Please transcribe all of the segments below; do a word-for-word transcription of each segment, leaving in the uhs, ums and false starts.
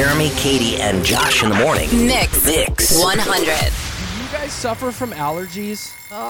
Jeremy, Katie, and Josh in the morning. Mix. Mix. one hundred. Do you guys suffer from allergies?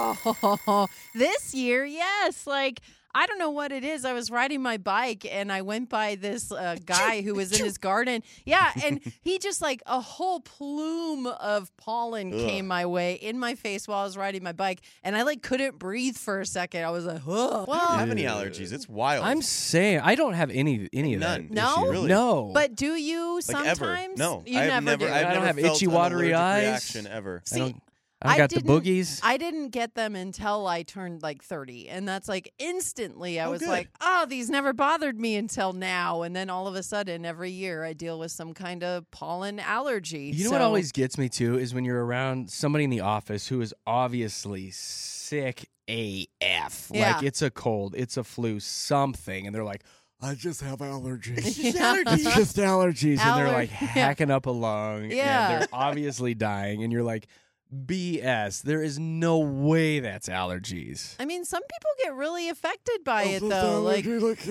Oh, this year, yes. Like, I don't know what it is. I was riding my bike and I went by this uh, guy who was in his garden. Yeah, and he just like a whole plume of pollen Ugh. came my way in my face while I was riding my bike, and I like couldn't breathe for a second. I was like, "Whoa." I don't have any allergies. It's wild. I'm saying I don't have any any of None. that. No? issue. Really? No. But do you like sometimes? ever. No. You I've never, never, do. I've I don't never have felt itchy, an watery allergic eyes. reaction ever. I See, don't. I got the didn't- boogies. I didn't get them until I turned like thirty. And that's like instantly I Oh, was good. like, oh, these never bothered me until now. And then all of a sudden, every year I deal with some kind of pollen allergy. You know So- what always gets me too is when you're around somebody in the office who is obviously sick A F. Yeah. Like it's a cold, it's a flu, something, and they're like, I just have allergies. It's It's just allergies. And they're Aller- like hacking up a lung. Yeah. And they're obviously dying. And you're like, B S. There is no way that's allergies. I mean, some people get really affected by it, though. Like,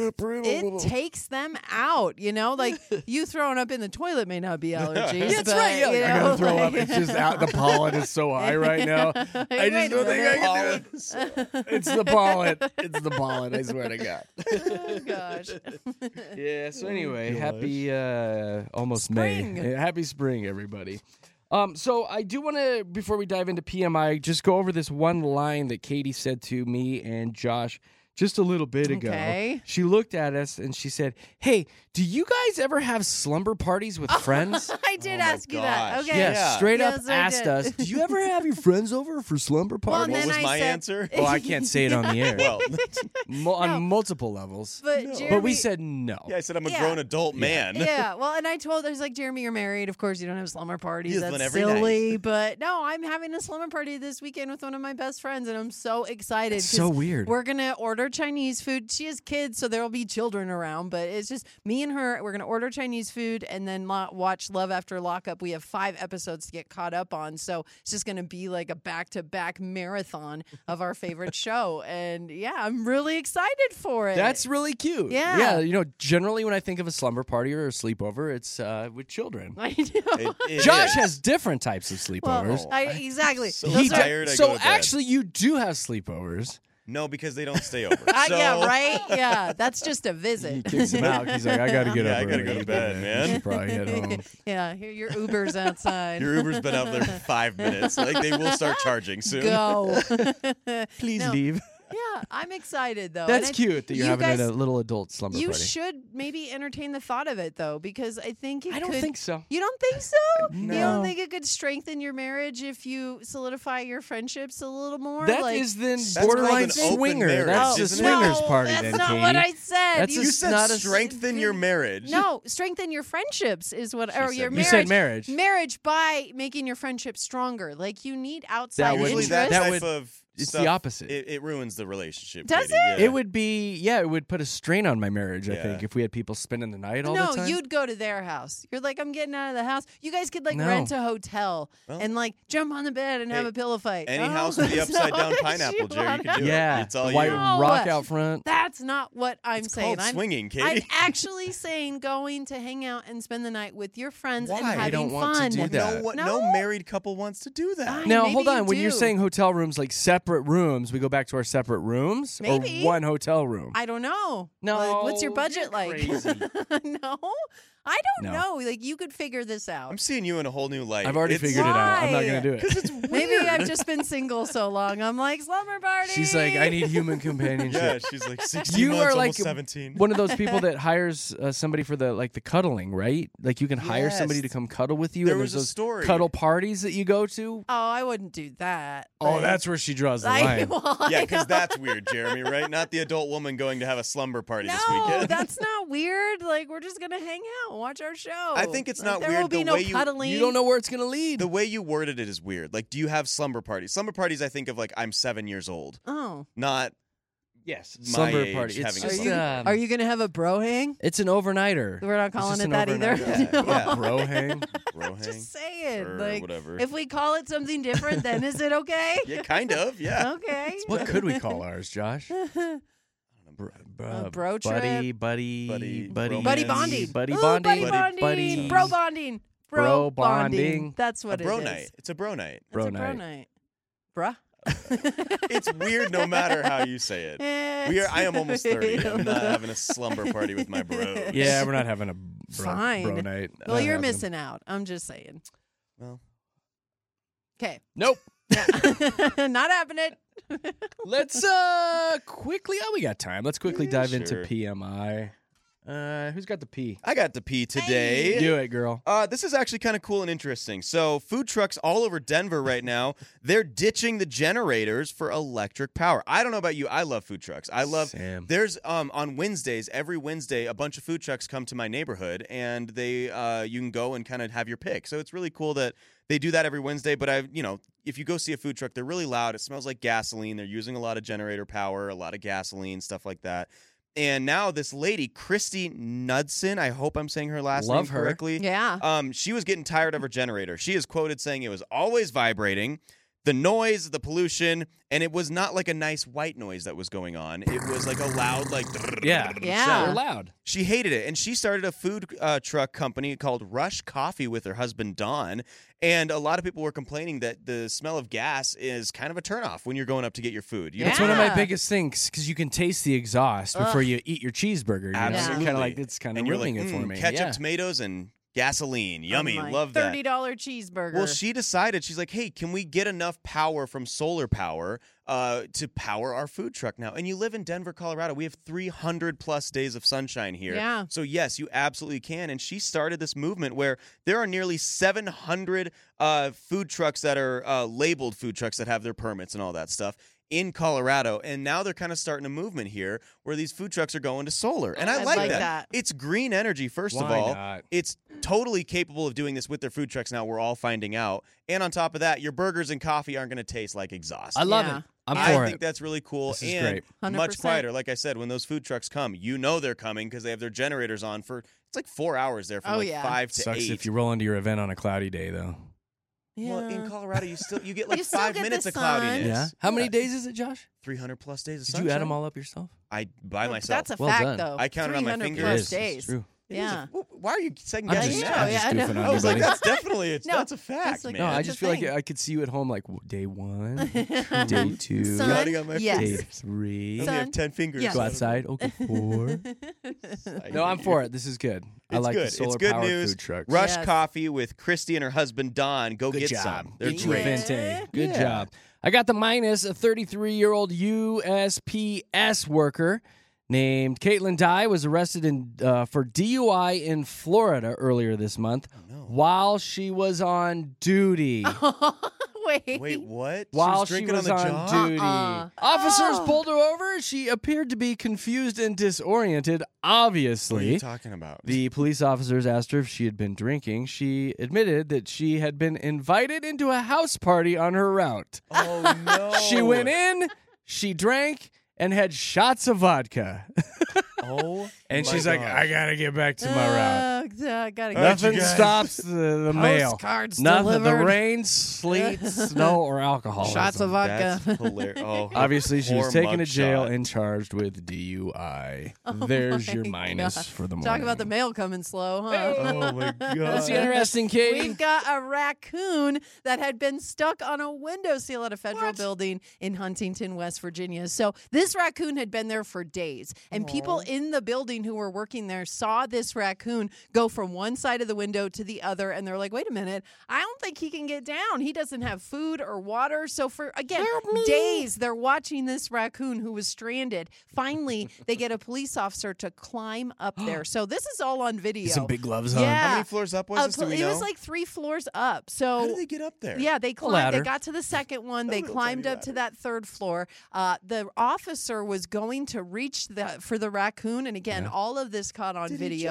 it it takes them out, you know? Like, you throwing up in the toilet may not be allergies. That's but, right. Yeah, you like, I know, gotta throw up. like- It's just out. The pollen is so high right now. I Wait just a don't think I minute. can do it. It's the pollen. It's the pollen. I swear to God. Oh, gosh. Yeah. So anyway, gosh. happy uh, almost Spring. May. Yeah, happy spring, everybody. Um, so I do want to, before we dive into P M I, just go over this one line that Katie said to me and Josh just a little bit ago. Okay. She looked at us and she said, "Hey, do you guys ever have slumber parties with friends?" I did Oh my ask you that. gosh. Okay. Yes, Yeah. straight Yes, up I asked did. us, "Do you ever have your friends over for slumber Well, parties?" and What then was I my said- answer? Well, I can't say it on the air. Well, Mo- on No. multiple levels. But, No. Jeremy, But we said no. yeah, I said I'm a Yeah. grown adult man. Yeah, well, and I told there's like, Jeremy, you're married. Of course, you don't have slumber parties. Yes, That's one every silly. But no, I'm having a slumber party this weekend with one of my best friends, and I'm so excited. It's so 'cause weird. We're gonna order Chinese food. She has kids, so there will be children around. But it's just me and her. We're gonna order Chinese food and then lo- watch Love After Lockup. We have five episodes to get caught up on, so it's just gonna be like a back-to-back marathon of our favorite show. And yeah, I'm really excited for it. That's really cute. Yeah. Yeah. You know, generally when I think of a slumber party or a sleepover, it's uh, with children. I know. It- it Josh is. has different types of sleepovers. Oh, I, exactly. so Those He are- tired. I so go to bed. actually, you do have sleepovers. No, because they don't stay over. Uh, so, yeah, right? Yeah, that's just a He visit. kicks him out. He's like, I got to get Yeah, up. I gotta go early. to bed, Yeah, man. you should probably head home. Yeah, here your Uber's outside. Your Uber's been out there for five minutes. Like they will start charging soon. Go. Please No. leave. Yeah, I'm excited though. That's And I- cute that you're you having guys, a little adult slumber You party. should maybe entertain the thought of it though, because I think it I don't could, think so. You don't think so? You No. don't think it could strengthen your marriage if you solidify your friendships a little more? That like, is then called borderline an open swinger. marriage, That's Oh, a isn't it? swingers no, party that's then, not Katie. what I said. That's you a You It's said not a- strengthen your marriage. No, strengthen your friendships is what, or said your marriage. You said marriage. Marriage by making your friendship stronger. Like you need outside would- Usually interest. that That type would- of it's stuff, the opposite. It, it ruins the relationship. Does Katie, it? Yeah. It would be, yeah, it would put a strain on my marriage, I Yeah. think, if we had people spending the night all no, the time. you'd go to their house. You're like, I'm getting out of the house. You guys could like No. rent a hotel Well, and like jump on the bed and have hey, a pillow fight. Any Oh, house with the that's upside not down what pineapple, Jerry, you wanna- can do yeah, it. It's all white you. No. rock out front. That's not what I'm It's saying. called I'm, swinging, I'm Katie. actually saying going to hang out and spend the night with your friends and Why? I having don't want to fun. do that. No, what, No? no married couple wants to do that. I- Now, maybe hold you on. When you're do. saying hotel rooms, like separate rooms, we go back to our separate rooms, Maybe. or one hotel room. I don't know. No, Like, what's your budget you're like? crazy. No, I don't No. know. Like you could figure this out. I'm seeing you in a whole new light. I've already It's- figured it out. I'm not Why? going to do it. Because it's weird. Maybe I've just been single so long. I'm like slumber party. She's like, I need human companionship. Yeah, she's like sixteen You months, are like almost seventeen. one of those people that hires uh, somebody for the like the cuddling, right? Like you can hire somebody to Yes. come cuddle with you. There and was there's a those story. cuddle parties that you go to. Oh, I wouldn't do that. Oh, Like- that's where she draws the I- line. well, I Yeah, because know. that's weird, Jeremy, right? Not the adult woman going to have a slumber party no, this weekend. that's not weird. Like we're just gonna hang out, and watch our show. I think it's Like, not there weird will be the no way you- cuddling. You don't know where it's going to lead. The way you worded it is weird. Like, do you have slumber parties? Slumber parties, I think of like I'm seven years old, Oh, not yes, my slumber age party. It's having a just, are you um, are you gonna have a bro hang? It's an overnighter. We're not It's calling just it an that either. overnighter. Yeah, yeah. Bro hang. bro hang Just saying, or like whatever. if we call it something different, then is it okay? yeah, kind of. Yeah. Okay. What could we call ours, Josh? Br- br- A bro buddy, trip. buddy, Buddy- buddy, Buddy Romance. bonding. buddy Ooh, bonding, buddy Buddy- bonding. buddy- Bro bonding. Bro, Bro bonding. bonding. That's A what bro it is. night. It's a bro night. It's Bro a bro night. night. Bruh. It's weird no matter how you say it. We are. I am almost thirty. I'm not having a slumber party with my bros. Yeah, we're not having a bro, Fine. bro night. Well, Not you're happening. missing out. I'm just saying. Well, Okay. Nope. Not happening. Let's uh quickly. Oh, we got time. Let's quickly Yeah, dive into sure. P M I. Uh, who's got the P? I got to pee today. Do it, girl. Uh, this is actually kind of cool and interesting. So, food trucks all over Denver right now, they're ditching the generators for electric power. I don't know about you. I love food trucks. I love. Sam. There's um on Wednesdays, every Wednesday, a bunch of food trucks come to my neighborhood, and they uh you can go and kind of have your pick. So it's really cool that they do that every Wednesday. But I, you know, if you go see a food truck, they're really loud. It smells like gasoline. They're using a lot of generator power, a lot of gasoline, stuff like that. And now this lady, Christy Knudsen, I hope I'm saying her last Love name her. correctly. Yeah. Um, she was getting tired of her generator. She is quoted saying it was always vibrating, the noise, the pollution, and it was not like a nice white noise that was going on. It was like a loud, like Yeah. Yeah. sound. They're loud. She hated it, and she started a food uh, truck company called Rush Coffee with her husband Don. And a lot of people were complaining that the smell of gas is kind of a turnoff when you're going up to get your food. You Yeah. know? That's one of my Yeah. biggest things because you can taste the exhaust before Ugh. you eat your cheeseburger. You Absolutely. Kind of like it's kind of and you're ruining like, it for "Mm, me. ketchup, yeah. tomatoes, and gasoline. Yummy. Oh my Love that. thirty dollar cheeseburger. Well, she decided, she's like, hey, can we get enough power from solar power uh, to power our food truck now? And you live in Denver, Colorado. We have three hundred plus days of sunshine here. Yeah. So, yes, you absolutely can. And she started this movement where there are nearly seven hundred uh, food trucks that are uh, labeled food trucks that have their permits and all that stuff in Colorado. And now they're kind of starting a movement here where these food trucks are going to solar. And I I like, like that. that. It's green energy, first of Why all. not? It's totally capable of doing this with their food trucks now. We're all finding out. And on top of that, your burgers and coffee aren't going to taste like exhaust. I love Yeah. it. I'm I for think it. that's really cool. This is and great. one hundred much percent. quieter. Like I said, when those food trucks come, you know they're coming because they have their generators on for, it's like four hours there from Oh, like yeah. five to Sucks eight. if you roll into your event on a cloudy day, though. Yeah. Well, in Colorado, you still you get like You still five get minutes the of cloudiness. sun. Yeah. How many days is it, Josh? three hundred plus days of Did sunshine. you add them all up yourself? I by myself. That's a Well fact, done. though. I counted on my three hundred fingers. plus It is. days. It's true. It is a- Yeah. wh- why are you second I'm guessing just, know, that? I'm yeah, just I know. goofing on I you, was like, buddy. that's definitely it's, No, that's a fact, like- man. No, I That's just a feel like thing. I could see you at home, like w- day one, Son, day two, Son, Counting on my yes. day fingers. three. I only have Son, ten fingers. yes. Go outside. Okay, four. No, I'm for it. This is good. I It's like good. the solar it's good powered news. food trucks. Rush Yes. Coffee with Christy and her husband Don. Go Good get job. some. They're Get you a great. Yeah. Vente. Good Yeah. job. I got the minus. A thirty-three-year-old U S P S worker named Caitlin Dye was arrested in uh, for D U I in Florida earlier this month no. while she was on duty. Wait. Wait, what? While she was she drinking was on the on job? duty. Uh-uh. Officers Oh. pulled her over. She appeared to be confused and disoriented, What are obviously. you talking about? The police officers asked her if she had been drinking. She admitted that she had been invited into a house party on her route. oh no! She went in, she drank, and had shots of vodka. Oh, And my she's like, gosh. I gotta get back to my route. Uh, I gotta All right, Nothing you guys. stops the, the mail. Postcards Nothing. The delivered. rain, sleet, snow, or alcohol. Shots of vodka. That's hilarious. Oh, Obviously, she was poor taken to mugshot. jail and charged with D U I. There's your Oh my minus God. for the morning. Talk about the mail coming slow, huh? Oh my god! What's interesting, Katie? We've got a raccoon that had been stuck on a windowsill at a federal building in Huntington, West Virginia. So this raccoon had been there for days, and people in the building who were working there saw this raccoon go from one side of the window to the other, and they're like, wait a minute, I don't think he can get down. He doesn't have food or water. So for, again, days, they're watching this raccoon who was stranded. Finally, they get a police officer to climb up there. So this is all on video. Some big gloves on. Yeah. How many floors up was Uh, this? Do we it know? was like three floors up. So How did they get up there? yeah, they climbed. ladder. They got to the second one. They little climbed tiny up to ladder. that third floor. Uh, the officer was going to reach the for the raccoon, and again, Yeah. all of this caught on Did he video. jump?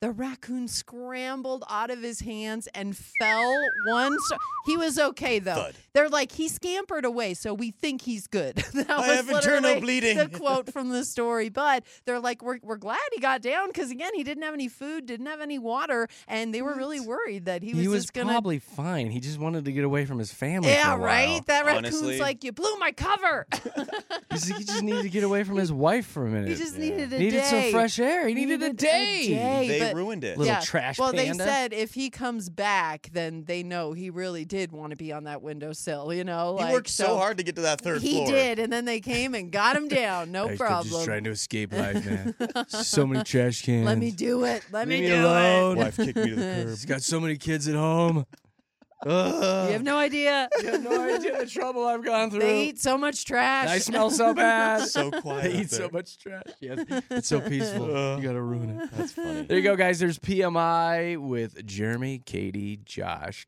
The raccoon scrambled out of his hands and fell one. So- he was okay, though. Thud. They're like, he scampered away, so we think he's good. that I was have internal literally bleeding. the quote from the story. But they're like, we're, we're glad he got down because, again, he didn't have any food, didn't have any water, and they were really worried that he was, He was just going to. probably fine. He just wanted to get away from his family. Yeah, for a while. right? That raccoon's Honestly. like, you blew my cover. He's like, he just needed to get away from his wife for a minute. he just Yeah. needed a needed day. some fresh air. He needed, a day. day. They but- ruined it. Little trash Well, panda. they said if he comes back, then they know he really did want to be on that windowsill. You know, He like, worked so hard to get to that third He floor. did, and then they came and got him down. No I'm problem. just trying to escape life, man. So many trash cans. Let me do it. Let Leave me me do alone. Wife kicked me to the curb. He's got so many kids at home. Ugh. it. You have no idea. You have no idea the trouble I've gone through. They eat so much trash. I smell so bad. So quiet. They up eat so there. much trash. Yeah, it's so peaceful. You gotta ruin it. That's funny. There you go, guys. There's P M I with Jeremy, Katie, Josh.